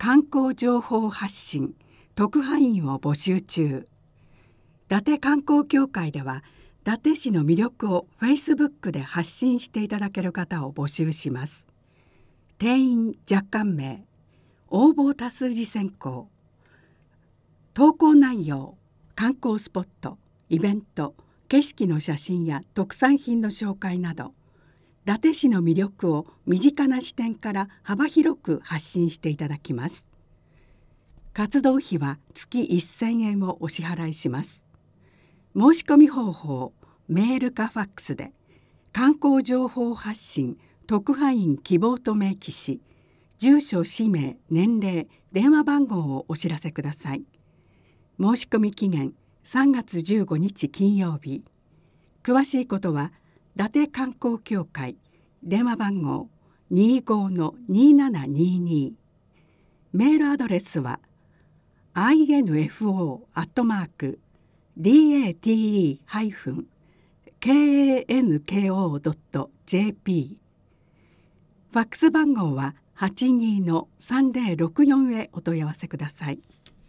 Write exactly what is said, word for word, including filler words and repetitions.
観光情報発信特派員を募集中。伊達観光協会では伊達市の魅力を フェイスブック で発信していただける方を募集します。定員若干名、応募多数次選考、投稿内容、観光スポット、イベント、景色の写真や特産品の紹介など、伊達市の魅力を身近な視点から幅広く発信していただきます。活動費は月せんえんをお支払いします。申し込み方法、メールかファックスで観光情報発信特派員希望と明記し、住所、氏名、年齢、電話番号をお知らせください。申し込み期限さんがつじゅうごにち金曜日。詳しいことは伊達観光協会電話番号 にじゅうごのにーななにーにー、メールアドレスは アイエヌエフオー アットマーク ディーエーティーイー ハイフン ケーエーエヌケーオー ドット ジェーピー、ファックス番号は はちにーのさんぜろろくよん へお問い合わせください。